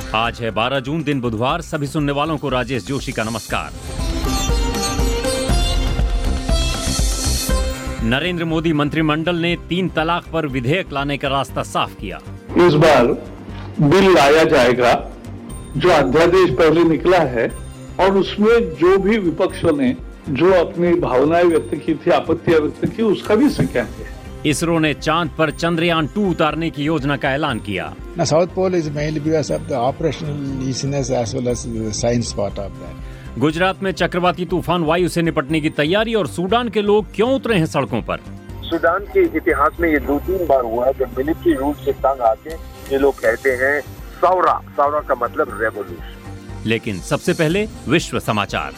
आज है 12 जून, दिन बुधवार। सभी सुनने वालों को राजेश जोशी का नमस्कार। नरेंद्र मोदी मंत्रिमंडल ने 3 तलाक पर विधेयक लाने का रास्ता साफ किया। इस बार बिल लाया जाएगा। जो अध्यादेश पहले निकला है और उसमें जो भी विपक्षों ने जो अपनी भावनाएं व्यक्त की थी, आपत्तियां व्यक्त की, उसका भी संज्ञान है। इसरो ने चांद पर चंद्रयान 2 उतारने की योजना का ऐलान किया। Now, South Pole is mainly because of the operational easiness as well as the science part of that. Gujarat में चक्रवाती तूफान वायु से निपटने की तैयारी और सूडान के लोग क्यों उतरे हैं सड़कों पर। सूडान के इतिहास में ये 2-3 बार हुआ है जब मिलिट्री रूल से तंग आके ये लोग कहते हैं सौरा का मतलब रेवोल्यूशन। लेकिन सबसे पहले विश्व समाचार।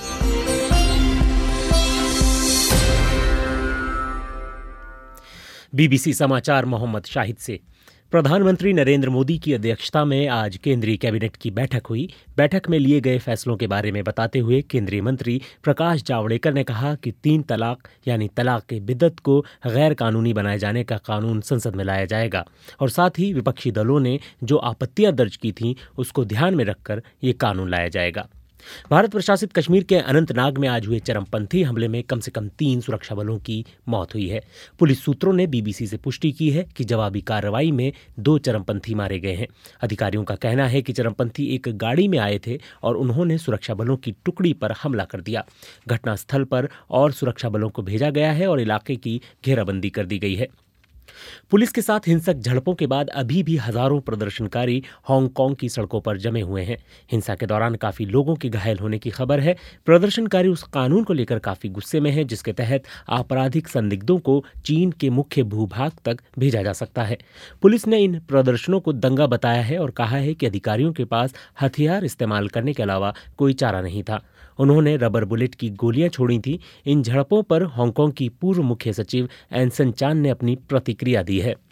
बीबीसी समाचार मोहम्मद शाहिद से। प्रधानमंत्री नरेंद्र मोदी की अध्यक्षता में आज केंद्रीय कैबिनेट की बैठक हुई। बैठक में लिए गए फैसलों के बारे में बताते हुए केंद्रीय मंत्री प्रकाश जावड़ेकर ने कहा कि 3 तलाक यानी तलाक के बिद्दत को गैर कानूनी बनाए जाने का कानून संसद में लाया जाएगा और साथ ही विपक्षी दलों ने जो आपत्तियां दर्ज की थीं उसको ध्यान में रखकर ये कानून लाया जाएगा। भारत प्रशासित कश्मीर के अनंतनाग में आज हुए चरमपंथी हमले में कम से कम 3 सुरक्षा बलों की मौत हुई है। पुलिस सूत्रों ने बीबीसी से पुष्टि की है कि जवाबी कार्रवाई में 2 चरमपंथी मारे गए हैं। अधिकारियों का कहना है कि चरमपंथी एक गाड़ी में आए थे और उन्होंने सुरक्षा बलों की टुकड़ी पर हमला कर दिया। घटनास्थल पर और सुरक्षा बलों को भेजा गया है और इलाके की घेराबंदी कर दी गई है। पुलिस के साथ हिंसक झड़पों के बाद अभी भी हजारों प्रदर्शनकारी हांगकांग की सड़कों पर जमे हुए हैं। हिंसा के दौरान काफी लोगों के घायल होने की खबर है। प्रदर्शनकारी उस कानून को लेकर काफी गुस्से में हैं जिसके तहत आपराधिक संदिग्धों को चीन के मुख्य भूभाग तक भेजा जा सकता है। पुलिस ने इन प्रदर्शनों को दंगा बताया है और कहा है कि अधिकारियों के पास हथियार इस्तेमाल करने के अलावा कोई चारा नहीं था। उन्होंने रबर बुलेट की गोलियां छोड़ी थी। इन झड़पों पर हांगकांग की पूर्व मुख्य सचिव एनसन चान ने अपनी प्रतिक्रिया दी है।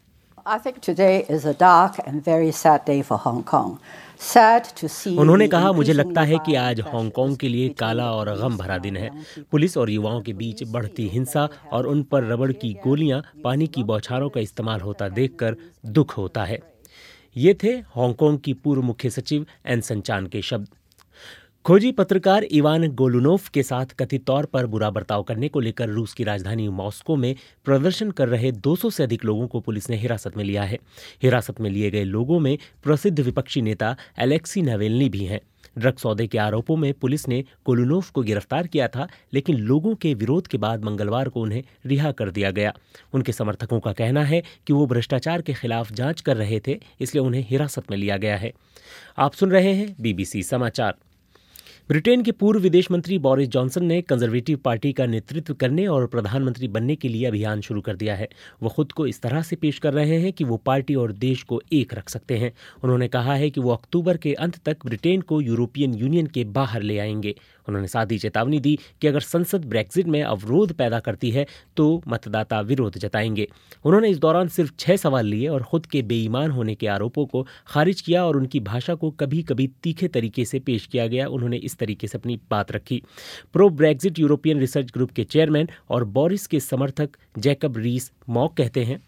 उन्होंने कहा, मुझे लगता है कि आज हांगकांग के लिए काला और गम भरा दिन है। पुलिस और युवाओं के बीच बढ़ती हिंसा और उन पर रबड़ की गोलियां, पानी की बौछारों का इस्तेमाल होता देखकर दुख होता है। ये थे हांगकांग की पूर्व मुख्य सचिव एनसन चान के शब्द। खोजी पत्रकार इवान गोलुनोव के साथ कथित तौर पर बुरा बर्ताव करने को लेकर रूस की राजधानी मॉस्को में प्रदर्शन कर रहे 200 से अधिक लोगों को पुलिस ने हिरासत में लिया है। हिरासत में लिए गए लोगों में प्रसिद्ध विपक्षी नेता एलेक्सी नावेल्नी भी हैं। ड्रग सौदे के आरोपों में पुलिस ने गोलुनोव को गिरफ्तार किया था, लेकिन लोगों के विरोध के बाद मंगलवार को उन्हें रिहा कर दिया गया। उनके समर्थकों का कहना है कि वो भ्रष्टाचार के खिलाफ जांच कर रहे थे, इसलिए उन्हें हिरासत में लिया गया है। आप सुन रहे हैं बीबीसी समाचार। ब्रिटेन के पूर्व विदेश मंत्री बोरिस जॉनसन ने कंजर्वेटिव पार्टी का नेतृत्व करने और प्रधानमंत्री बनने के लिए अभियान शुरू कर दिया है। वो खुद को इस तरह से पेश कर रहे हैं कि वो पार्टी और देश को एक रख सकते हैं। उन्होंने कहा है कि वो अक्टूबर के अंत तक ब्रिटेन को यूरोपियन यूनियन के बाहर ले आएंगे। उन्होंने साथ ही चेतावनी दी कि अगर संसद ब्रेक्जिट में अवरोध पैदा करती है तो मतदाता विरोध जताएंगे। उन्होंने इस दौरान सिर्फ 6 सवाल लिए और खुद के बेईमान होने के आरोपों को खारिज किया और उनकी भाषा को कभी कभी तीखे तरीके से पेश किया गया। उन्होंने इस तरीके से अपनी बात रखी। Pro Brexit European research group के चेयरमैन और बोरिस के समर्थक जैकब रीस मॉक कहते हैं,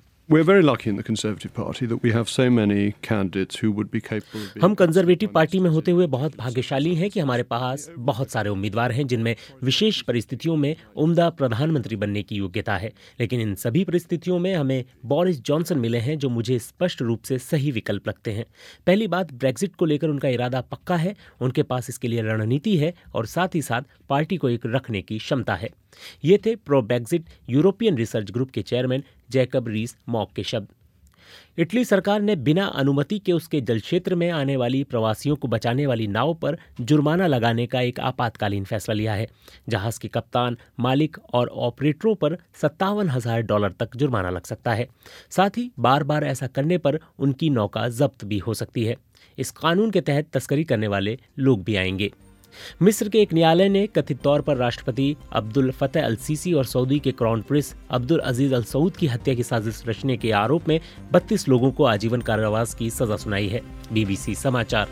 हम कंजर्वेटिव पार्टी में होते हुए बहुत भाग्यशाली हैं कि हमारे पास बहुत सारे उम्मीदवार हैं जिनमें विशेष परिस्थितियों में उम्दा प्रधानमंत्री बनने की योग्यता है। लेकिन इन सभी परिस्थितियों में हमें बोरिस जॉनसन मिले हैं जो मुझे स्पष्ट रूप से सही विकल्प लगते हैं। पहली बात, ब्रेक्जिट को लेकर उनका इरादा पक्का है, उनके पास इसके लिए रणनीति है और साथ ही साथ पार्टी को एक रखने की क्षमता है। ये थे pro Brexit European research group के चेयरमैन जैकब रीस मॉक के शब्द। इटली सरकार ने बिना अनुमति के उसके जल क्षेत्र में आने वाली प्रवासियों को बचाने वाली नाव पर जुर्माना लगाने का एक आपातकालीन फैसला लिया है। जहाज के कप्तान, मालिक और ऑपरेटरों पर $57,000 तक जुर्माना लग सकता है। साथ ही बार बार ऐसा करने पर उनकी नौका जब्त भी हो सकती है। इस कानून के तहत तस्करी करने वाले लोग भी आएंगे। मिस्र के एक न्यायालय ने कथित तौर पर राष्ट्रपति अब्दुल फतेह अल सीसी और सऊदी के crown prince Abdul Aziz al Saud की हत्या की साजिश रचने के आरोप में 32 लोगों को आजीवन कारावास की सजा सुनाई है। बीबीसी समाचार।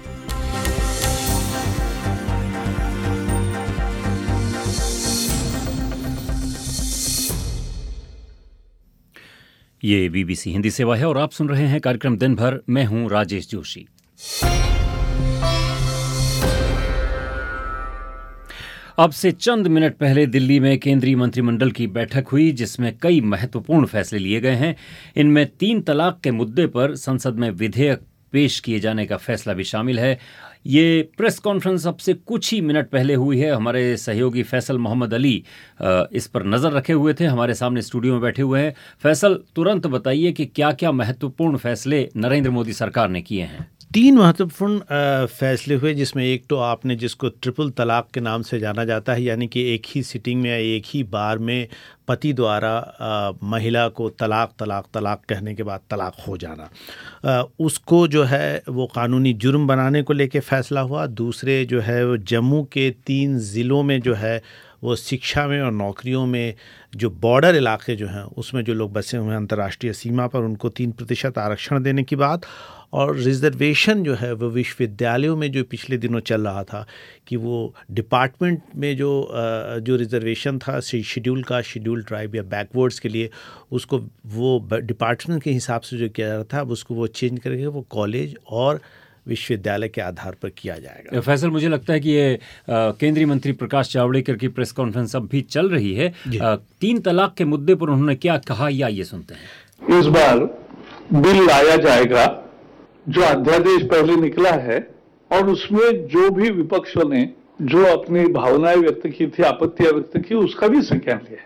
ये बीबीसी हिंदी सेवा है और आप सुन रहे हैं कार्यक्रम दिन भर। मैं हूं राजेश जोशी। अब से चंद मिनट पहले दिल्ली में केंद्रीय मंत्रिमंडल की बैठक हुई जिसमें कई महत्वपूर्ण फैसले लिए गए हैं। इनमें 3 तलाक के मुद्दे पर संसद में विधेयक पेश किए जाने का फैसला भी शामिल है। ये प्रेस कॉन्फ्रेंस अब से कुछ ही मिनट पहले हुई है। हमारे सहयोगी फैसल मोहम्मद अली इस पर नज़र रखे हुए थे, हमारे सामने स्टूडियो में बैठे हुए हैं। फैसल, तुरंत बताइए कि क्या क्या महत्वपूर्ण फैसले नरेंद्र मोदी सरकार ने किए हैं। 3 महत्वपूर्ण फैसले हुए, जिसमें एक तो आपने जिसको ट्रिपल तलाक के नाम से जाना जाता है, यानी कि एक ही सिटिंग में या एक ही बार में पति द्वारा महिला को तलाक कहने के बाद तलाक हो जाना, उसको जो है वो कानूनी जुर्म बनाने को लेके फैसला हुआ। दूसरे जो है वो जम्मू के 3 ज़िलों में जो है वो शिक्षा में और नौकरियों में जो बॉर्डर इलाके जो हैं उसमें जो लोग बसे हुए हैं अंतर्राष्ट्रीय सीमा पर, उनको 3% आरक्षण देने की बात। और रिजर्वेशन जो है वो विश्वविद्यालयों में जो पिछले दिनों चल रहा था कि वो डिपार्टमेंट में जो रिजर्वेशन था शेड्यूल ट्राइब या बैकवर्ड्स के लिए, उसको वो डिपार्टमेंट के हिसाब से जो किया जा रहा था, अब उसको वो चेंज करके वो कॉलेज और विश्वविद्यालय के आधार पर किया जाएगा। फैसल, मुझे लगता है कि ये केंद्रीय मंत्री प्रकाश जावड़ेकर की प्रेस कॉन्फ्रेंस अब भी चल रही है। 3 तलाक के मुद्दे पर उन्होंने क्या कहा, या ये सुनते हैं। इस बार बिल लाया जाएगा जो अध्यादेश पहले निकला है, और उसमें जो भी विपक्षों ने जो अपनी भावनाएं व्यक्त की थी, आपत्तियां व्यक्त की, उसका भी संज्ञान लिया।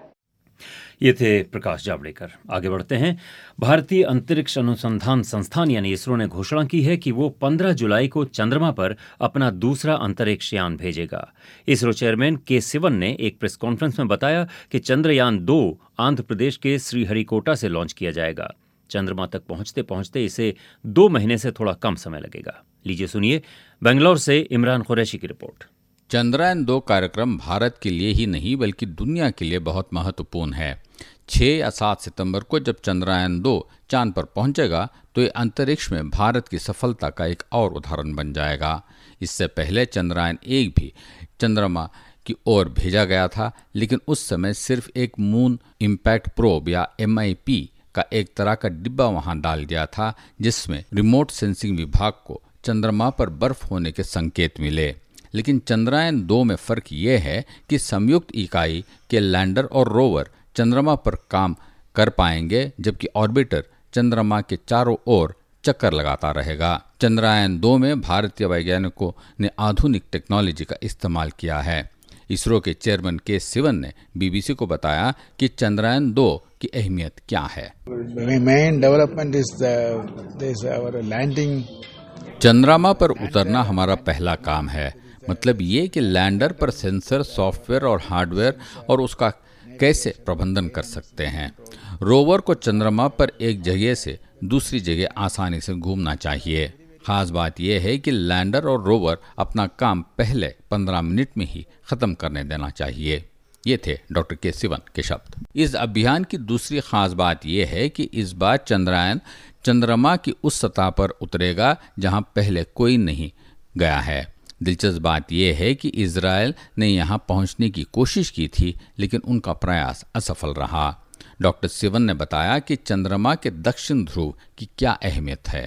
ये थे प्रकाश जावड़ेकर। आगे बढ़ते हैं। भारतीय अंतरिक्ष अनुसंधान संस्थान यानी इसरो ने घोषणा की है कि वो 15 जुलाई को चंद्रमा पर अपना दूसरा अंतरिक्ष यान भेजेगा। इसरो चेयरमैन के सिवन ने एक प्रेस कॉन्फ्रेंस में बताया कि चंद्रयान 2 आंध्र प्रदेश के श्रीहरिकोटा से लॉन्च किया जाएगा। चंद्रमा तक पहुंचते पहुंचते इसे 2 महीने से थोड़ा कम समय लगेगा। लीजिए सुनिए बेंगलोर से इमरान कुरैशी की रिपोर्ट। चंद्रयान 2 कार्यक्रम भारत के लिए ही नहीं बल्कि दुनिया के लिए बहुत महत्वपूर्ण है। 6 या 7 सितंबर को जब चंद्रयान 2 चांद पर पहुंचेगा तो ये अंतरिक्ष में भारत की सफलता का एक और उदाहरण बन जाएगा। इससे पहले चंद्रयान 1 भी चंद्रमा की ओर भेजा गया था, लेकिन उस समय सिर्फ एक मून इम्पैक्ट प्रोब या MIP का एक तरह का डिब्बा वहां डाल दिया था, जिसमें रिमोट सेंसिंग विभाग को चंद्रमा पर बर्फ होने के संकेत मिले। लेकिन चंद्रयान 2 में फर्क ये है कि संयुक्त इकाई के लैंडर और रोवर चंद्रमा पर काम कर पाएंगे, जबकि ऑर्बिटर चंद्रमा के चारों ओर चक्कर लगाता रहेगा। चंद्रयान 2 में भारतीय वैज्ञानिकों ने आधुनिक टेक्नोलॉजी का इस्तेमाल किया है। इसरो के चेयरमैन के सिवन ने BBC को बताया कि चंद्रयान 2 की अहमियत क्या है। Main development is our landing. चंद्रमा पर उतरना हमारा पहला काम है। मतलब ये कि लैंडर पर सेंसर, सॉफ्टवेयर और हार्डवेयर और उसका कैसे प्रबंधन कर सकते हैं। रोवर को चंद्रमा पर एक जगह से दूसरी जगह आसानी से घूमना चाहिए। खास बात यह है कि लैंडर और रोवर अपना काम पहले 15 मिनट में ही खत्म करने देना चाहिए। ये थे डॉक्टर के सिवन के शब्द। इस अभियान की दूसरी खास बात यह है कि इस बार चंद्रयान चंद्रमा की उस सतह पर उतरेगा जहां पहले कोई नहीं गया है। दिलचस्प बात यह है कि इजराइल ने यहां पहुंचने की कोशिश की थी, लेकिन उनका प्रयास असफल रहा। डॉक्टर सिवन ने बताया कि चंद्रमा के दक्षिण ध्रुव की क्या अहमियत है।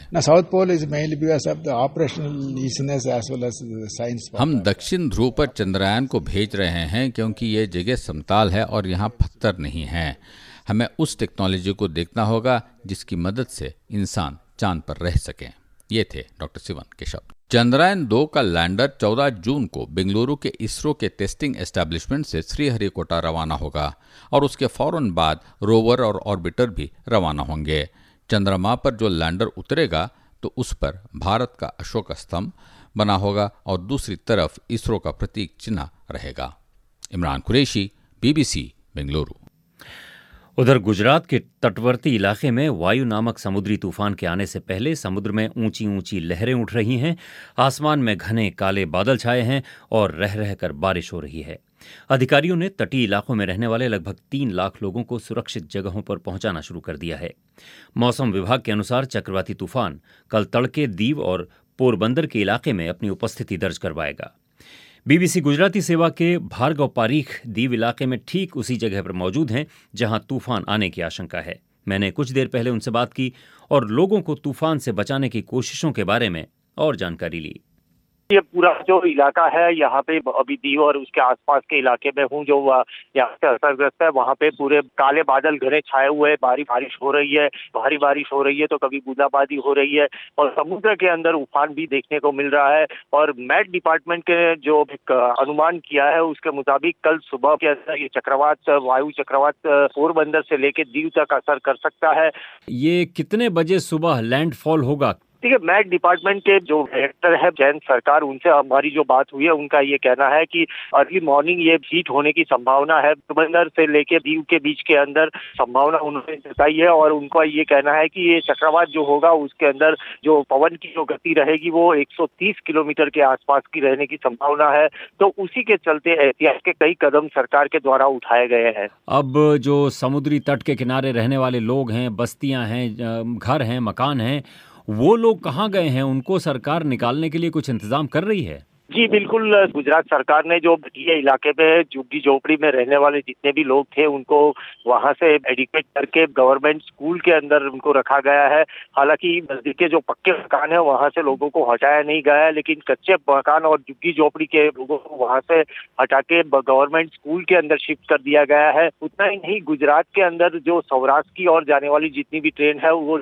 हम दक्षिण ध्रुव पर चंद्रयान को भेज रहे हैं क्योंकि ये जगह समतल है और यहाँ पत्थर नहीं है। हमें उस टेक्नोलॉजी को देखना होगा जिसकी मदद से इंसान चांद पर रह सके। ये थे डॉक्टर सिवन के शब्द। चंद्रयान 2 का लैंडर 14 जून को बेंगलुरु के इसरो के टेस्टिंग एस्टेब्लिशमेंट से श्रीहरिकोटा रवाना होगा और उसके फौरन बाद रोवर और ऑर्बिटर भी रवाना होंगे। चंद्रमा पर जो लैंडर उतरेगा तो उस पर भारत का अशोक स्तंभ बना होगा और दूसरी तरफ इसरो का प्रतीक चिन्ह रहेगा। इमरान कुरैशी, BBC, बेंगलुरु। उधर गुजरात के तटवर्ती इलाके में वायु नामक समुद्री तूफान के आने से पहले समुद्र में ऊंची ऊंची लहरें उठ रही हैं। आसमान में घने काले बादल छाए हैं और रह रहकर बारिश हो रही है। अधिकारियों ने तटीय इलाकों में रहने वाले लगभग 3 लाख लोगों को सुरक्षित जगहों पर पहुंचाना शुरू कर दिया है। मौसम विभाग के अनुसार चक्रवाती तूफान कल तड़के दीव और पोरबंदर के इलाके में अपनी उपस्थिति दर्ज करवाएगा। BBC गुजराती सेवा के भार्गव पारीख दीव इलाके में ठीक उसी जगह पर मौजूद हैं जहां तूफान आने की आशंका है। मैंने कुछ देर पहले उनसे बात की और लोगों को तूफान से बचाने की कोशिशों के बारे में और जानकारी ली। ये पूरा जो इलाका है यहाँ पे अभी दीव और उसके आसपास के इलाके में हूँ जो यहाँ से असरग्रस्त है, वहाँ पे पूरे काले बादल घने छाए हुए हैं, भारी बारिश हो रही है, भारी बारिश हो रही है तो कभी बूंदाबांदी हो रही है और समुद्र के अंदर उफान भी देखने को मिल रहा है। और मैट डिपार्टमेंट के जो अनुमान किया है उसके मुताबिक कल सुबह के अंदर ये चक्रवात, वायु चक्रवात पोरबंदर से लेके दीव तक असर कर सकता है। ये कितने बजे सुबह लैंडफॉल होगा? देखिए, मैट डिपार्टमेंट के जो डायरेक्टर है जयंत सरकार, उनसे हमारी जो बात हुई है उनका ये कहना है कि अर्ली मॉर्निंग ये हीट होने की संभावना है। पोरबंदर से लेके दीव के बीच के अंदर संभावना उन्होंने जताई है और उनका ये कहना है कि ये चक्रवात जो होगा उसके अंदर जो पवन की जो गति रहेगी वो 130 किलोमीटर के आसपास की रहने की संभावना है। तो उसी के चलते एहतियात के कई कदम सरकार के द्वारा उठाए गए हैं। अब जो समुद्री तट के किनारे रहने वाले लोग हैं, बस्तियां हैं, घर हैं, मकान हैं, वो लोग कहाँ गए हैं? उनको सरकार निकालने के लिए कुछ इंतजाम कर रही है? जी बिल्कुल, गुजरात सरकार ने जो ये इलाके में झुग्गी झोपड़ी में रहने वाले जितने भी लोग थे उनको वहां से एडिकेट करके गवर्नमेंट स्कूल के अंदर उनको रखा गया है। हालांकि नजदीक के जो पक्के मकान है वहां से लोगों को हटाया नहीं गया है, लेकिन कच्चे मकान और झुग्गी झोपड़ी के लोगों को वहां से हटा के गवर्नमेंट स्कूल के अंदर शिफ्ट कर दिया गया है। उतना ही नहीं, गुजरात के अंदर जो सौराष्ट्र की ओर जाने वाली जितनी भी ट्रेन है वो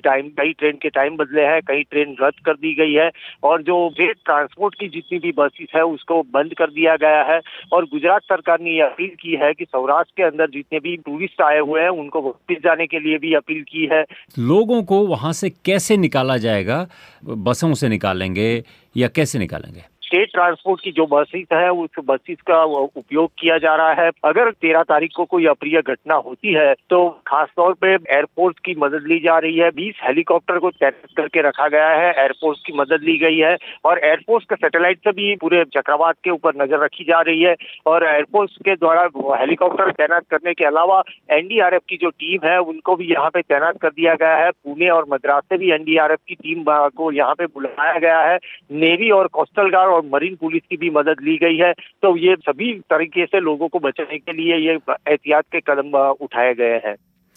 कई ट्रेन के टाइम बदले हैं, कई ट्रेन रद्द कर दी गई है और जो रेल ट्रांसपोर्ट की जितनी भी बसेस है उसको बंद कर दिया गया है। और गुजरात सरकार ने यह अपील की है कि सौराष्ट्र के अंदर जितने भी टूरिस्ट आए हुए हैं उनको वापस जाने के लिए भी अपील की है। लोगों को वहां से कैसे निकाला जाएगा? बसों से निकालेंगे या कैसे निकालेंगे? स्टेट ट्रांसपोर्ट की जो बसेस है उस बसेस का उपयोग किया जा रहा है। अगर 13 तारीख को कोई अप्रिय घटना होती है तो खास तौर पे एयरफोर्स की मदद ली जा रही है। 20 हेलीकॉप्टर को तैनात करके रखा गया है, एयरफोर्स की मदद ली गई है और एयरफोर्स के सैटेलाइट से भी पूरे चक्रवात के ऊपर नजर रखी जा रही है। और एयरफोर्स के द्वारा हेलीकॉप्टर तैनात करने के अलावा एनडीआरएफ की जो टीम है उनको भी यहाँ पे तैनात कर दिया गया है। पुणे और मद्रास से भी एनडीआरएफ की टीम को यहाँ पे बुलाया गया है। नेवी और कोस्टल गार्ड और मरीन पुलिस की भी मदद ली गई है। तो ये सभी तरीके से लोगों को बचाने के लिए ये एहतियात के कदम उठाए गए हैं।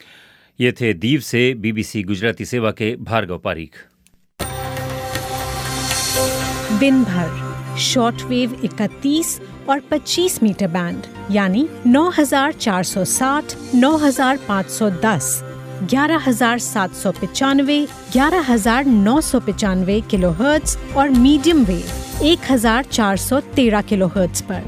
ये थे दीव से बीबीसी गुजराती सेवा के भार्गव पारीक। दिन भर शॉर्टवेव 31 और 25 मीटर बैंड यानी 9460, 9510, 11795, 11995 किलोहर्ट्ज और मीडियम वेव 1413 किलोहर्ट्ज पर।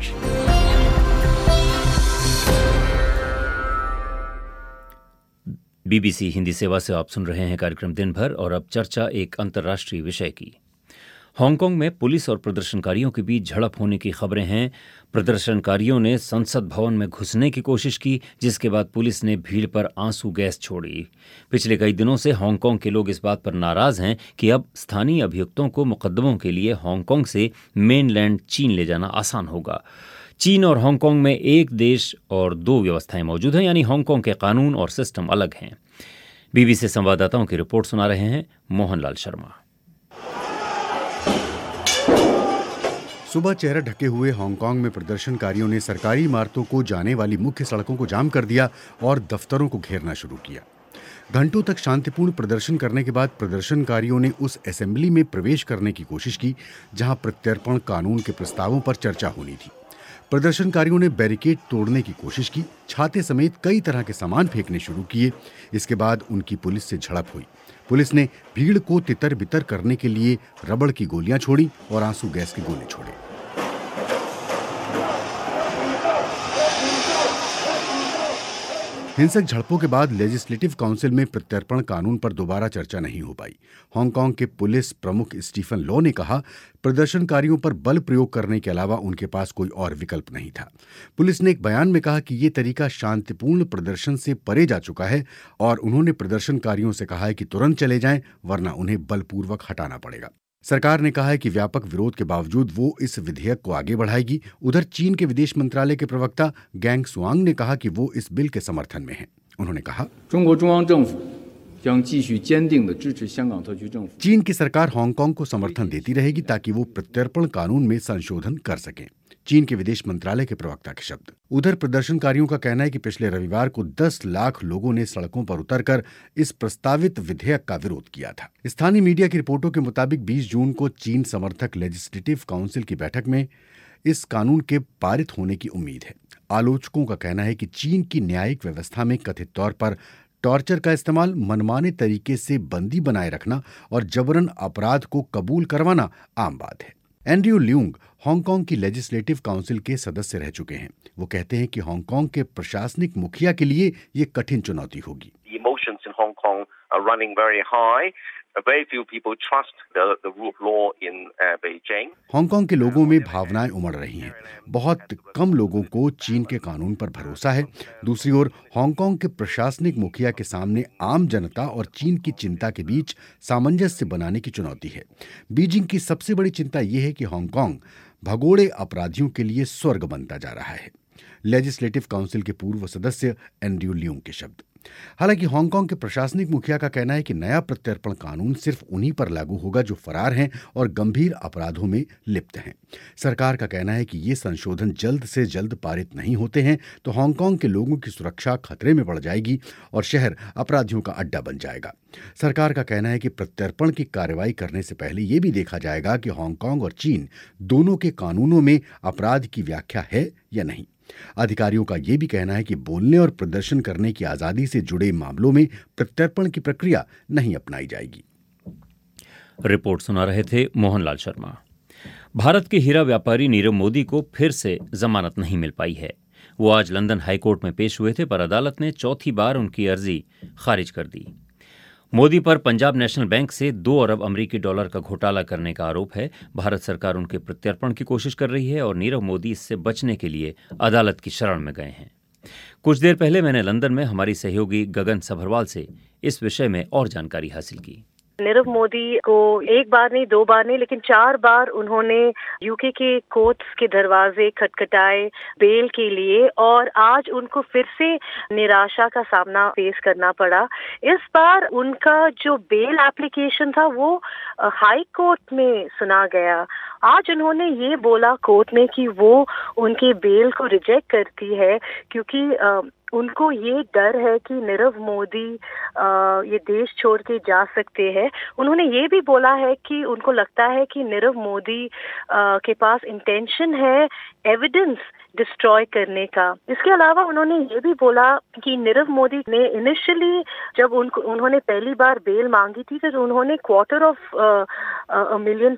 बीबीसी हिंदी सेवा से आप सुन रहे हैं कार्यक्रम दिन भर और अब चर्चा एक अंतर्राष्ट्रीय विषय की। हांगकांग में पुलिस और प्रदर्शनकारियों के बीच झड़प होने की खबरें हैं। प्रदर्शनकारियों ने संसद भवन में घुसने की कोशिश की, जिसके बाद पुलिस ने भीड़ पर आंसू गैस छोड़ी। पिछले कई दिनों से हांगकांग के लोग इस बात पर नाराज हैं कि अब स्थानीय अभियुक्तों को मुकदमों के लिए हांगकांग से मेनलैंड चीन ले जाना आसान होगा। चीन और हांगकांग में एक देश और दो व्यवस्थाएं मौजूद हैं, यानी हांगकांग के कानून और सिस्टम अलग हैं। बीबीसी संवाददाताओं की रिपोर्ट सुना रहे हैं मोहनलाल शर्मा। सुबह चेहरा ढके हुए हांगकांग में प्रदर्शनकारियों ने सरकारी इमारतों को जाने वाली मुख्य सड़कों को जाम कर दिया और दफ्तरों को घेरना शुरू किया। घंटों तक शांतिपूर्ण प्रदर्शन करने के बाद प्रदर्शनकारियों ने उस असेंबली में प्रवेश करने की कोशिश की जहां प्रत्यर्पण कानून के प्रस्तावों पर चर्चा होनी थी। प्रदर्शनकारियों ने बैरिकेड तोड़ने की कोशिश की, छाते समेत कई तरह के सामान फेंकने शुरू किए। इसके बाद उनकी पुलिस से झड़प हुई। पुलिस ने भीड़ को तितर बितर करने के लिए रबड़ की गोलियां छोड़ी और आंसू गैस के गोले छोड़े। हिंसक झड़पों के बाद लेजिस्लेटिव काउंसिल में प्रत्यर्पण कानून पर दोबारा चर्चा नहीं हो पाई। हांगकांग के पुलिस प्रमुख स्टीफन लॉ ने कहा, प्रदर्शनकारियों पर बल प्रयोग करने के अलावा उनके पास कोई और विकल्प नहीं था। पुलिस ने एक बयान में कहा कि ये तरीका शांतिपूर्ण प्रदर्शन से परे जा चुका है और उन्होंने प्रदर्शनकारियों से कहा है कि तुरंत चले जाएं, वरना उन्हें बलपूर्वक हटाना पड़ेगा। सरकार ने कहा है कि व्यापक विरोध के बावजूद वो इस विधेयक को आगे बढ़ाएगी। उधर चीन के विदेश मंत्रालय के प्रवक्ता गैंग सुआंग ने कहा कि वो इस बिल के समर्थन में हैं। उन्होंने कहा, चीन की सरकार हांगकांग को समर्थन देती रहेगी ताकि वो प्रत्यर्पण कानून में संशोधन कर सकें। चीन के विदेश मंत्रालय के प्रवक्ता के शब्द। उधर प्रदर्शनकारियों का कहना है कि पिछले रविवार को 10 लाख लोगों ने सड़कों पर उतरकर इस प्रस्तावित विधेयक का विरोध किया था। स्थानीय मीडिया की रिपोर्टों के मुताबिक 20 जून को चीन समर्थक लेजिस्लेटिव काउंसिल की बैठक में इस कानून के पारित होने की उम्मीद है। आलोचकों का कहना है कि चीन की न्यायिक व्यवस्था में कथित तौर पर टॉर्चर का इस्तेमाल, मनमाने तरीके से बंदी बनाए रखना और जबरन अपराध को कबूल करवाना आम बात है। एंड्रयू ल्यूंग हांगकांग की लेजिस्लेटिव काउंसिल के सदस्य रह चुके हैं। वो कहते हैं कि हांगकांग के प्रशासनिक मुखिया के लिए ये कठिन चुनौती होगी। Emotions in Hong Kong are running very high. Very few people trust the rule of law in Beijing. Hong Kong के लोगों में भावनाएं उमड़ रही हैं। बहुत कम लोगों को चीन के कानून पर भरोसा है। दूसरी ओर हांगकांग के प्रशासनिक मुखिया के सामने आम जनता और चीन की चिंता के बीच सामंजस्य बनाने की चुनौती है। बीजिंग की सबसे बड़ी चिंता यह है कि हांगकांग भगोड़े अपराधियों के लिए स्वर्ग बनता जा रहा है। लेजिस्लेटिव काउंसिल के पूर्व सदस्य एंड्रयू ल्यूंग के शब्द। हालांकि हांगकांग के प्रशासनिक मुखिया का कहना है कि नया प्रत्यर्पण कानून सिर्फ उन्हीं पर लागू होगा जो फरार हैं और गंभीर अपराधों में लिप्त हैं। सरकार का कहना है कि ये संशोधन जल्द से जल्द पारित नहीं होते हैं तो हांगकांग के लोगों की सुरक्षा खतरे में पड़ जाएगी और शहर अपराधियों का अड्डा बन जाएगा। सरकार का कहना है कि प्रत्यर्पण की कार्रवाई करने से पहले यह भी देखा जाएगा कि हांगकांग और चीन दोनों के कानूनों में अपराध की व्याख्या है या नहीं। अधिकारियों का यह भी कहना है कि बोलने और प्रदर्शन करने की आजादी से जुड़े मामलों में प्रत्यर्पण की प्रक्रिया नहीं अपनाई जाएगी। रिपोर्ट सुना रहे थे मोहनलाल शर्मा। भारत के हीरा व्यापारी नीरव मोदी को फिर से जमानत नहीं मिल पाई है। वो आज लंदन हाईकोर्ट में पेश हुए थे, पर अदालत ने चौथी बार उनकी अर्जी खारिज कर दी। मोदी पर पंजाब नेशनल बैंक से 2 अरब अमेरिकी डॉलर का घोटाला करने का आरोप है। भारत सरकार उनके प्रत्यर्पण की कोशिश कर रही है और नीरव मोदी इससे बचने के लिए अदालत की शरण में गए हैं। कुछ देर पहले मैंने लंदन में हमारी सहयोगी गगन सभरवाल से इस विषय में और जानकारी हासिल की। नीरव मोदी को एक बार नहीं, 2 बार नहीं, लेकिन 4 बार उन्होंने यूके के कोर्ट्स के दरवाजे खटखटाए बेल के लिए और आज उनको फिर से निराशा का सामना फेस करना पड़ा। इस बार उनका जो बेल एप्लीकेशन था वो हाई कोर्ट में सुना गया। आज उन्होंने ये बोला कोर्ट में कि वो उनके बेल को रिजेक्ट करती है क्योंकि उनको ये डर है कि नीरव मोदी ये देश छोड़ के जा सकते हैं। उन्होंने ये भी बोला है कि उनको लगता है कि नीरव मोदी के पास इंटेंशन है एविडेंस डिस्ट्रॉय करने का। इसके अलावा उन्होंने ये भी बोला कि नीरव मोदी ने इनिशियली जब उन्होंने पहली बार बेल मांगी थी तो उन्होंने £250,000 मिलियन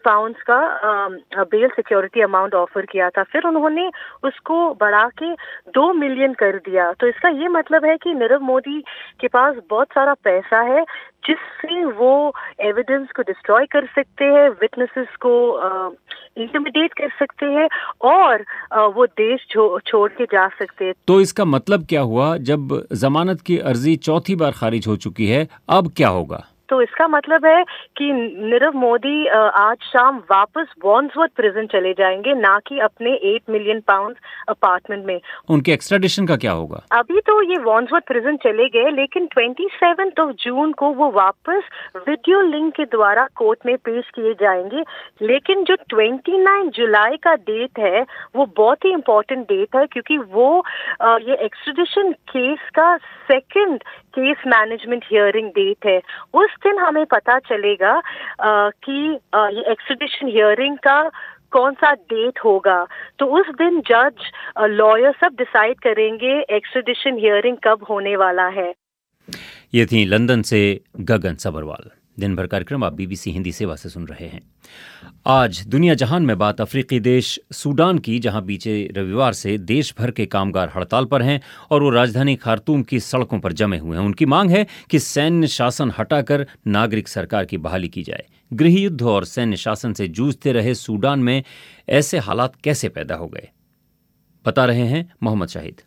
का बेल सिक्योरिटी अमाउंट ऑफर किया था। फिर उन्होंने उसको बढ़ा के 2 मिलियन कर दिया। तो इसका ये मतलब है कि नीरव मोदी के पास बहुत सारा पैसा है जिससे वो एविडेंस को डिस्ट्रॉय कर सकते हैं, विटनेसेस को इंटिमिडेट कर सकते हैं और वो देश छोड़ के जा सकते हैं। तो इसका मतलब क्या हुआ? जब जमानत की अर्जी चौथी बार खारिज हो चुकी है, अब क्या होगा? तो इसका मतलब है कि नीरव मोदी आज शाम वापस वॉन्ड्सवर्थ प्रिजन चले जाएंगे, ना कि अपने £8 मिलियन अपार्टमेंट में। उनके एक्स्ट्राडिशन का क्या होगा? अभी तो ये वॉन्ड्सवर्थ प्रिजन चले गए, लेकिन 27 जून को वो वापस वीडियो लिंक के द्वारा कोर्ट में पेश किए जाएंगे। लेकिन जो 29 जुलाई का डेट है वो बहुत ही इम्पोर्टेंट डेट है क्योंकि वो ये एक्स्ट्राडिशन केस का second case management hearing date है। उस दिन हमें पता चलेगा कि ये एक्स्ट्राडिशन हियरिंग का कौन सा डेट होगा। तो उस दिन जज, लॉयर सब डिसाइड करेंगे एक्स्ट्राडिशन हियरिंग कब होने वाला है। ये थी लंदन से गगन सभरवाल। दिन भर कार्यक्रम आप BBC हिंदी सेवा से सुन रहे हैं। आज दुनिया जहान में बात अफ्रीकी देश सूडान की, जहां बीते रविवार से देश भर के कामगार हड़ताल पर हैं और वो राजधानी खार्तूम की सड़कों पर जमे हुए हैं। उनकी मांग है कि सैन्य शासन हटाकर नागरिक सरकार की बहाली की जाए। गृह युद्ध और सैन्य शासन से जूझते रहे सूडान में ऐसे हालात कैसे पैदा हो गए, बता रहे हैं मोहम्मद शाहिद।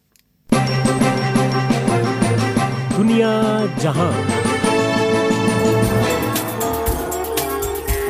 दुनिया जहां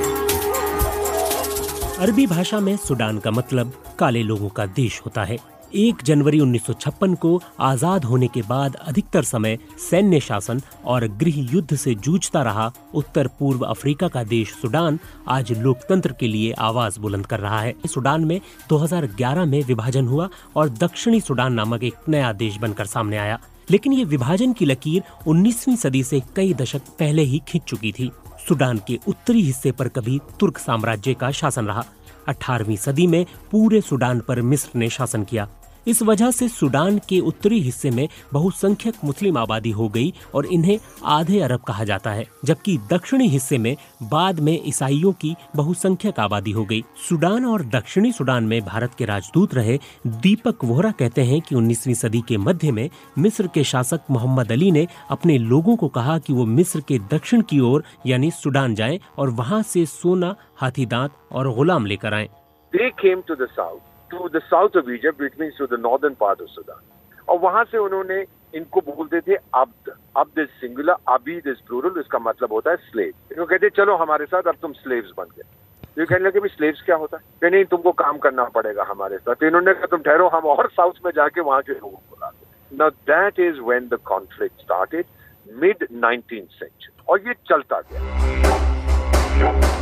अरबी भाषा में सूडान का मतलब काले लोगों का देश होता है। 1 जनवरी 1956 को आजाद होने के बाद अधिकतर समय सैन्य शासन और गृह युद्ध से जूझता रहा उत्तर पूर्व अफ्रीका का देश सूडान आज लोकतंत्र के लिए आवाज बुलंद कर रहा है। सूडान में 2011 में विभाजन हुआ और दक्षिणी सूडान नामक एक नया देश बनकर सामने आया। लेकिन ये विभाजन की लकीर 19वीं सदी से कई दशक पहले ही खिंच चुकी थी। सूडान के उत्तरी हिस्से पर कभी तुर्क साम्राज्य का शासन रहा। 18वीं सदी में पूरे सूडान पर मिस्र ने शासन किया। इस वजह से सूडान के उत्तरी हिस्से में बहुसंख्यक मुस्लिम आबादी हो गई और इन्हें आधे अरब कहा जाता है, जबकि दक्षिणी हिस्से में बाद में ईसाइयों की बहुसंख्यक आबादी हो गई। सूडान और दक्षिणी सूडान में भारत के राजदूत रहे दीपक वोहरा कहते हैं कि 19वीं सदी के मध्य में मिस्र के शासक मोहम्मद अली ने अपने लोगों को कहा कि वो मिस्र के दक्षिण की ओर यानी सूडान जाएं और वहां से सोना, हाथी दांत और गुलाम लेकर आएं। They came to the south of Egypt, which means to the northern part of Sudan. और वहां से उन्होंने इनको बोलते थे अब्द इज सिंगुलर, अबीद इज प्लूरल, इसका मतलब होता है स्लेव। इनको कहते चलो हमारे साथ, अब तुम स्लेव्स बन गए। ये कहने लगे भी स्लेव्स क्या होता है? नहीं, तुमको काम करना पड़ेगा हमारे साथ। तो इन्होंने कहा तुम ठहरो, हम और साउथ में जाके वहां के लोगों को लाते। Now that is when the conflict started, mid 19th century, और ये चलता गया।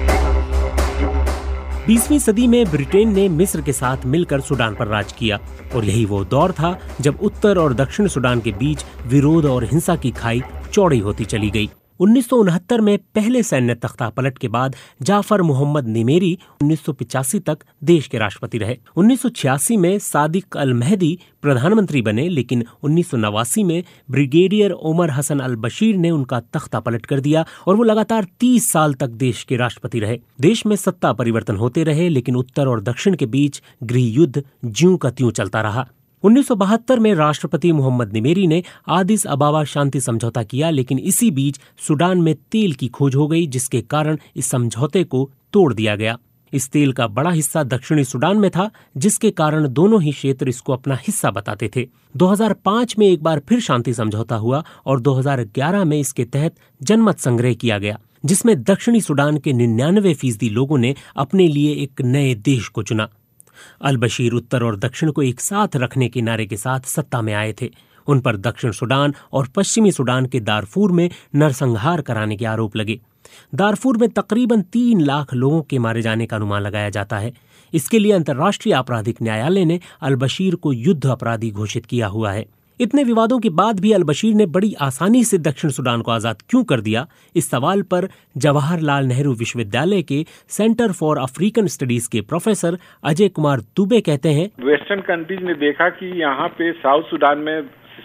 20वीं सदी में ब्रिटेन ने मिस्र के साथ मिलकर सूडान पर राज किया और यही वो दौर था जब उत्तर और दक्षिण सूडान के बीच विरोध और हिंसा की खाई चौड़ी होती चली गई। 1969 में पहले सैन्य तख्ता पलट के बाद जाफर मोहम्मद निमेरी 1985 तक देश के राष्ट्रपति रहे। 1986 में सादिक अल महदी प्रधानमंत्री बने, लेकिन 1989 में brigadier Omar Hassan al Bashir ने उनका तख्ता पलट कर दिया और वो लगातार 30 साल तक देश के राष्ट्रपति रहे। देश में सत्ता परिवर्तन होते रहे, लेकिन उत्तर और दक्षिण के बीच गृह युद्ध ज्यों का त्यों चलता रहा। 1972 में राष्ट्रपति मोहम्मद निमेरी ने आदिस अबाबा शांति समझौता किया, लेकिन इसी बीच सूडान में तेल की खोज हो गई, जिसके कारण इस समझौते को तोड़ दिया गया। इस तेल का बड़ा हिस्सा दक्षिणी सूडान में था, जिसके कारण दोनों ही क्षेत्र इसको अपना हिस्सा बताते थे। 2005 में एक बार फिर शांति समझौता हुआ और 2011 में इसके तहत जनमत संग्रह किया गया, जिसमें दक्षिणी सूडान के 99% लोगों ने अपने लिए एक नए देश को चुना। अल बशीर उत्तर और दक्षिण को एक साथ रखने के नारे के साथ सत्ता में आए थे। उन पर दक्षिण सूडान और पश्चिमी सूडान के दारफूर में नरसंहार कराने के आरोप लगे। दारफूर में तकरीबन 3 लाख लोगों के मारे जाने का अनुमान लगाया जाता है। इसके लिए अंतर्राष्ट्रीय आपराधिक न्यायालय ने अल बशीर को युद्ध अपराधी घोषित किया हुआ है। इतने विवादों के बाद भी अल बशीर ने बड़ी आसानी से दक्षिण सूडान को आजाद क्यों कर दिया, इस सवाल पर जवाहरलाल नेहरू विश्वविद्यालय के सेंटर फॉर अफ्रीकन स्टडीज के प्रोफेसर अजय कुमार दुबे कहते हैं, वेस्टर्न कंट्रीज ने देखा कि यहाँ पे साउथ सूडान में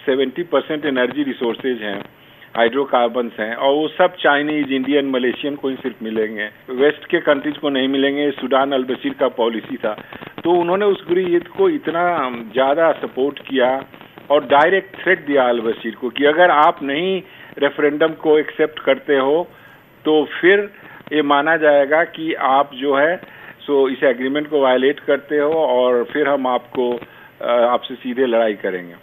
70% एनर्जी रिसोर्सेज हैं, हाइड्रोकार्बन्स हैं, और वो सब चाइनीज, इंडियन, मलेशियन को ही सिर्फ मिलेंगे, वेस्ट के कंट्रीज को नहीं मिलेंगे। सूडान अल बशीर का पॉलिसी था। तो उन्होंने उस गृह युद्ध को इतना ज्यादा सपोर्ट किया और डायरेक्ट थ्रेट दिया अल बशीर को कि अगर आप नहीं रेफरेंडम को एक्सेप्ट करते हो तो फिर ये माना जाएगा कि आप जो है सो इस एग्रीमेंट को वायलेट करते हो और फिर हम आपसे सीधे लड़ाई करेंगे।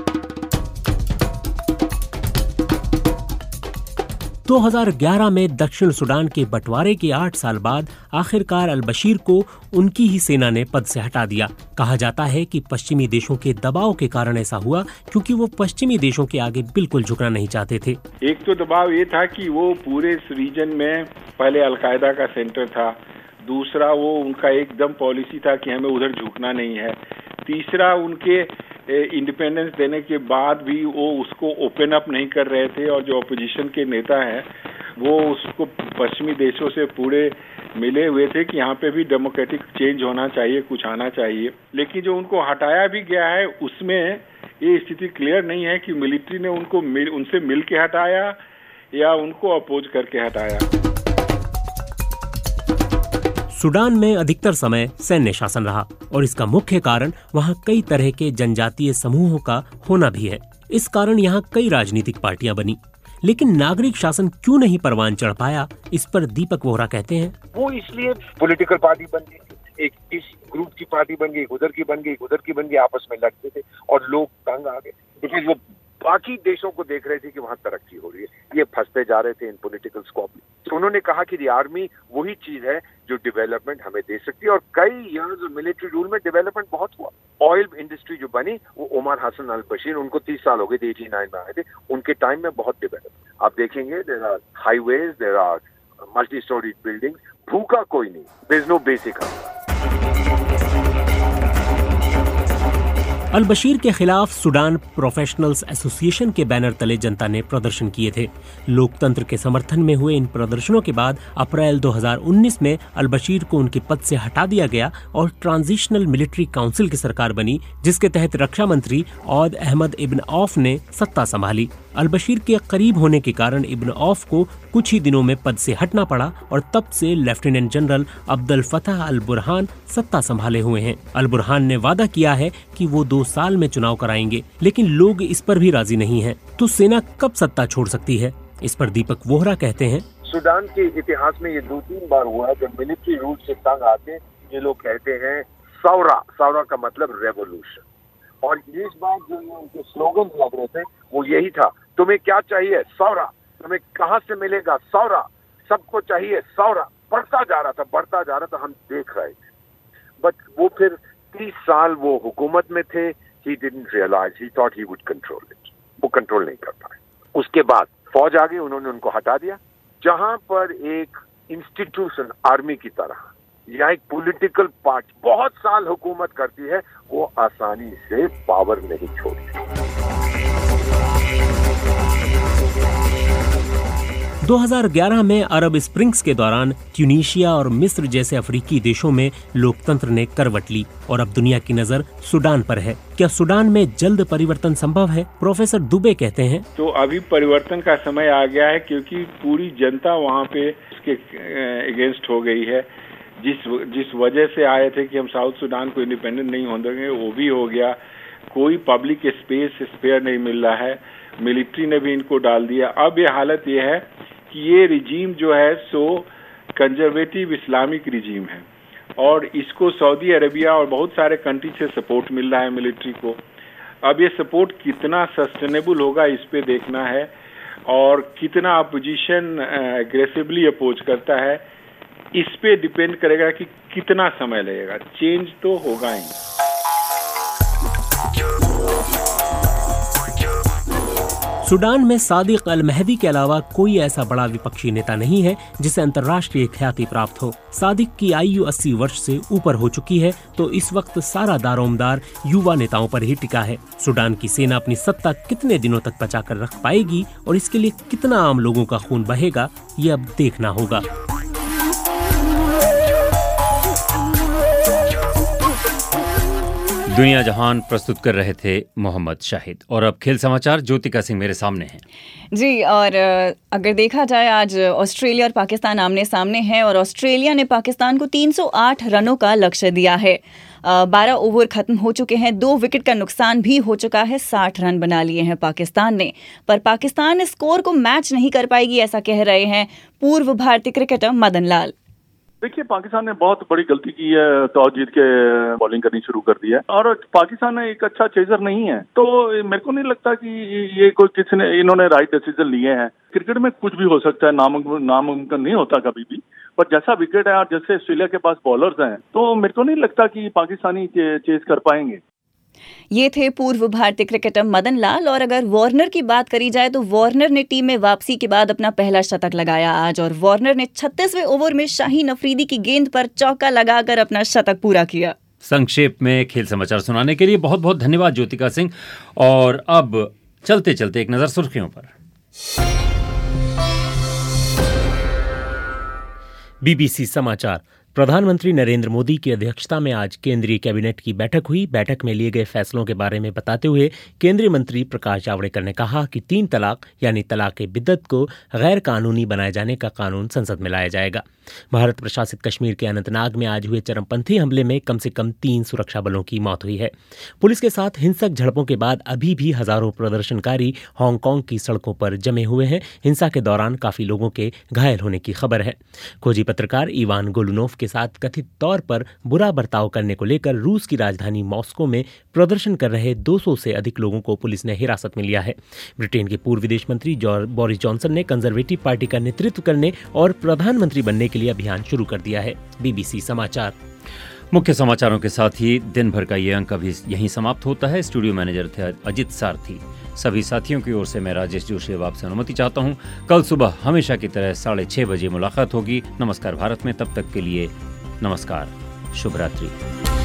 2011 में दक्षिण सूडान के बंटवारे के 8 साल बाद आखिरकार अल बशीर को उनकी ही सेना ने पद से हटा दिया। कहा जाता है कि पश्चिमी देशों के दबाव के कारण ऐसा हुआ, क्योंकि वो पश्चिमी देशों के आगे बिल्कुल झुकना नहीं चाहते थे। एक तो दबाव ये था कि वो पूरे इस रीजन में पहले अलकायदा का सेंटर था, दूसरा वो उनका एकदम पॉलिसी था कि हमें उधर झुकना नहीं है, तीसरा उनके इंडिपेंडेंस देने के बाद भी वो उसको ओपन अप नहीं कर रहे थे और जो अपोजिशन के नेता हैं वो उसको पश्चिमी देशों से पूरे मिले हुए थे कि यहाँ पे भी डेमोक्रेटिक चेंज होना चाहिए, कुछ आना चाहिए। लेकिन जो उनको हटाया भी गया है उसमें ये स्थिति क्लियर नहीं है कि मिलिट्री ने उनसे मिल के हटाया या उनको अपोज करके हटाया। सूडान में अधिकतर समय सैन्य शासन रहा और इसका मुख्य कारण वहाँ कई तरह के जनजातीय समूहों का होना भी है। इस कारण यहाँ कई राजनीतिक पार्टियां बनी, लेकिन नागरिक शासन क्यों नहीं परवान चढ़ पाया, इस पर दीपक वोहरा कहते हैं, वो इसलिए पॉलिटिकल पार्टी बन गई, एक इस ग्रुप की पार्टी बन गई, उधर की बन गई, उधर की बन गई, आपस में लड़ते थे और लोग तंग आ गए, क्योंकि वो बाकी देशों को देख रहे थे कि वहाँ तरक्की हो रही है, ये फंसते जा रहे थे इन पॉलिटिकल स्कॉप में। तो उन्होंने कहा कि दी आर्मी वही चीज है जो डेवलपमेंट हमें दे सकती है, और कई इयर्स मिलिट्री रूल में डेवलपमेंट बहुत हुआ। ऑयल इंडस्ट्री जो बनी वो उमर हसन अल बशीर, उनको 30 साल हो गए थे, 89 में आए थे, उनके टाइम में बहुत डेवलप। आप देखेंगे there are highways, there are multi storey building, भूखा कोई नहीं, there is no basic. Al Bashir के खिलाफ सूडान प्रोफेशनल्स एसोसिएशन के बैनर तले जनता ने प्रदर्शन किए थे। लोकतंत्र के समर्थन में हुए इन प्रदर्शनों के बाद अप्रैल 2019 में अल बशीर को उनके पद से हटा दिया गया और ट्रांजिशनल मिलिट्री काउंसिल की सरकार बनी, जिसके तहत रक्षा मंत्री औद अहमद इब्न औफ ने सत्ता संभाली। अल बशीर के करीब होने के कारण इब्न औफ को कुछ ही दिनों में पद से हटना पड़ा और तब से लेफ्टिनेंट जनरल अब्दुल फतह अल बुरहान सत्ता संभाले हुए हैं। अल बुरहान ने वादा किया है कि वो 2 साल में चुनाव कराएंगे, लेकिन लोग इस पर भी राजी नहीं हैं। तो सेना कब सत्ता छोड़ सकती है? इस पर दीपक वोहरा कहते हैं, सूडान के इतिहास में ये 2-3 बार हुआ है जब मिलिट्री रूल से तंग आते, ये लोग कहते हैं सौरा का मतलब रेवोल्यूशन। और इस बार जो उनके स्लोगन लग रहे थे वो यही था, तुम्हें क्या चाहिए सौरा, तुम्हें कहाँ से मिलेगा सौरा, सबको चाहिए सौरा। बढ़ता जा रहा था, हम देख रहे थे। बट वो फिर 30 साल वो हुकूमत में थे, he didn't realize, he thought he would control it, वो कंट्रोल नहीं कर पाए। उसके बाद फौज आ गई, उन्होंने उनको हटा दिया। जहां पर एक इंस्टीट्यूशन आर्मी की तरह या एक पॉलिटिकल पार्टी बहुत साल हुकूमत करती है, वो आसानी से पावर नहीं छोड़ती। 2011 में अरब स्प्रिंग्स के दौरान ट्यूनीशिया और मिस्र जैसे अफ्रीकी देशों में लोकतंत्र ने करवट ली और अब दुनिया की नजर सूडान पर है। क्या सूडान में जल्द परिवर्तन संभव है? प्रोफेसर दुबे कहते हैं, तो अभी परिवर्तन का समय आ गया है, क्योंकि पूरी जनता वहाँ पे इसके अगेंस्ट हो गई है। जिस वजह से आए थे कि हम साउथ सूडान को इंडिपेंडेंट नहीं होने देंगे, वो भी हो गया। कोई पब्लिक स्पेस स्पेयर नहीं मिल रहा है, मिलिट्री ने भी इनको डाल दिया। अब ये हालत ये है कि ये रिजीम जो है सो कंजर्वेटिव इस्लामिक रिजीम है और इसको सऊदी अरेबिया और बहुत सारे कंट्री से सपोर्ट मिल रहा है मिलिट्री को। अब ये सपोर्ट कितना सस्टेनेबल होगा इस पे देखना है, और कितना अपोजिशन एग्रेसिवली अपोज करता है इस पे डिपेंड करेगा कि कितना समय लगेगा। चेंज तो होगा ही। सूडान में सादिक अल महदी के अलावा कोई ऐसा बड़ा विपक्षी नेता नहीं है जिसे अंतर्राष्ट्रीय ख्याति प्राप्त हो। सादिक की आयु 80 वर्ष से ऊपर हो चुकी है, तो इस वक्त सारा दारोमदार युवा नेताओं पर ही टिका है। सूडान की सेना अपनी सत्ता कितने दिनों तक बचाकर रख पाएगी और इसके लिए कितना आम लोगों का खून बहेगा, ये अब देखना होगा। दुनिया जहान प्रस्तुत कर रहे थे मोहम्मद शाहिद। और अब खेल समाचार, ज्योतिका सिंह मेरे सामने हैं। जी, और अगर देखा जाए आज ऑस्ट्रेलिया और पाकिस्तान आमने सामने हैं और ऑस्ट्रेलिया ने पाकिस्तान को 308 रनों का लक्ष्य दिया है। 12 ओवर खत्म हो चुके हैं, 2 विकेट का नुकसान भी हो चुका है, 60 रन बना लिए हैं पाकिस्तान ने। पर पाकिस्तान स्कोर को मैच नहीं कर पाएगी, ऐसा कह रहे हैं पूर्व भारतीय क्रिकेटर मदन लाल। देखिए, पाकिस्तान ने बहुत बड़ी गलती की है, टॉस जीत के बॉलिंग करनी शुरू कर दी है और पाकिस्तान एक अच्छा चेजर नहीं है, तो मेरे को नहीं लगता कि ये कोई किसी ने इन्होंने राइट डिसीजन लिए हैं। क्रिकेट में कुछ भी हो सकता है, नामुमकिन नहीं होता कभी भी, पर जैसा विकेट है और जैसे ऑस्ट्रेलिया के पास बॉलर्स हैं, तो मेरे को नहीं लगता कि पाकिस्तानी चेज कर पाएंगे। ये थे पूर्व भारतीय क्रिकेटर मदन लाल। और अगर वार्नर की बात करी जाए तो वार्नर ने टीम में वापसी के बाद अपना पहला शतक लगाया आज, और वार्नर ने 36वें ओवर में शाहीन अफरीदी की गेंद पर चौका लगाकर अपना शतक पूरा किया। संक्षेप में खेल समाचार सुनाने के लिए बहुत बहुत धन्यवाद ज्योतिका सिंह। और अब चलते चलते एक नजर सुर्खियों पर। बीबीसी समाचार। प्रधानमंत्री नरेंद्र मोदी की अध्यक्षता में आज केंद्रीय कैबिनेट की बैठक हुई। बैठक में लिए गए फैसलों के बारे में बताते हुए केंद्रीय मंत्री प्रकाश जावड़ेकर ने कहा कि 3 तलाक यानी तलाक-ए-बिद्दत को गैर कानूनी बनाए जाने का कानून संसद में लाया जाएगा। भारत प्रशासित कश्मीर के अनंतनाग में आज हुए चरमपंथी हमले में कम से कम 3 सुरक्षा बलों की मौत हुई है। पुलिस के साथ हिंसक झड़पों के बाद अभी भी हजारों प्रदर्शनकारी हांगकांग की सड़कों पर जमे हुए हैं। हिंसा के दौरान काफी लोगों के घायल होने की खबर है। खोजी पत्रकार इवान गोलुनोव के के साथ कथित तौर पर बुरा बर्ताव करने को लेकर रूस की राजधानी मॉस्को में प्रदर्शन कर रहे 200 से अधिक लोगों को पुलिस ने हिरासत में लिया है। ब्रिटेन के पूर्व विदेश मंत्री बोरिस जॉनसन ने कंजर्वेटिव पार्टी का नेतृत्व करने और प्रधानमंत्री बनने के लिए अभियान शुरू कर दिया है। BBC समाचार। मुख्य समाचारों के साथ ही दिन भर का ये अंक अभी यहीं समाप्त होता है। स्टूडियो मैनेजर थे अजित सारथी। सभी साथियों की ओर से मैं राजेश जोशी अब आपसे अनुमति चाहता हूँ। कल सुबह हमेशा की तरह 6:30 बजे मुलाकात होगी। नमस्कार भारत में, तब तक के लिए नमस्कार, शुभ रात्रि।